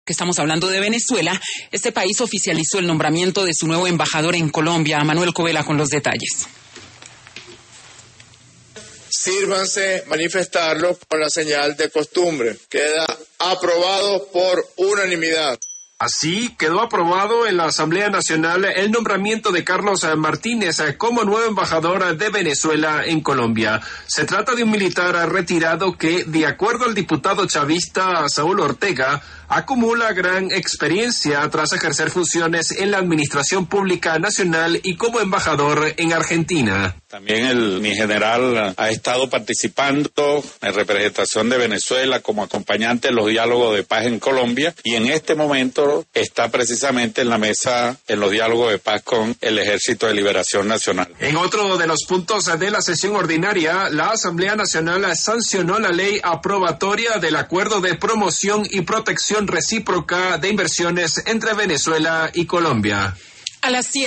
Que estamos hablando de Venezuela, este país oficializó el nombramiento de su nuevo embajador en Colombia. Manuel Covela con los detalles. Sírvanse manifestarlo con la señal de costumbre. Queda aprobado por unanimidad. Así quedó aprobado en la Asamblea Nacional el nombramiento de Carlos Martínez como nuevo embajador de Venezuela en Colombia. Se trata de un militar retirado que, de acuerdo al diputado chavista Saúl Ortega, acumula gran experiencia tras ejercer funciones en la Administración Pública Nacional y como embajador en Argentina. También mi general ha estado participando en representación de Venezuela como acompañante en los diálogos de paz en Colombia y en este momento está precisamente en la mesa en los diálogos de paz con el Ejército de Liberación Nacional. En otro de los puntos de la sesión ordinaria, la Asamblea Nacional sancionó la ley aprobatoria del Acuerdo de Promoción y Protección Recíproca de Inversiones entre Venezuela y Colombia. A las 7